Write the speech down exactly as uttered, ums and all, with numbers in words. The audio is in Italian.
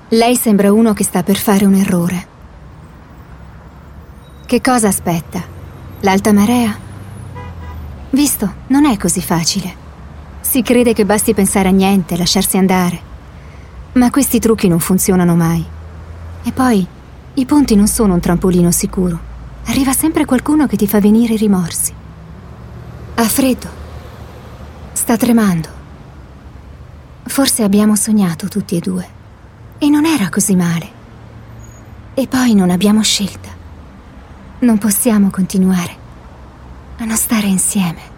Lei sembra uno che sta per fare un errore. Che cosa aspetta? L'alta marea? Visto, non è così facile. Si crede che basti pensare a niente, lasciarsi andare. Ma questi trucchi non funzionano mai. E poi, i ponti non sono un trampolino sicuro. Arriva sempre qualcuno che ti fa venire i rimorsi. Ha freddo. Sta tremando. Forse abbiamo sognato tutti e due. E non era così male. E poi non abbiamo scelta. Non possiamo continuare a non stare insieme.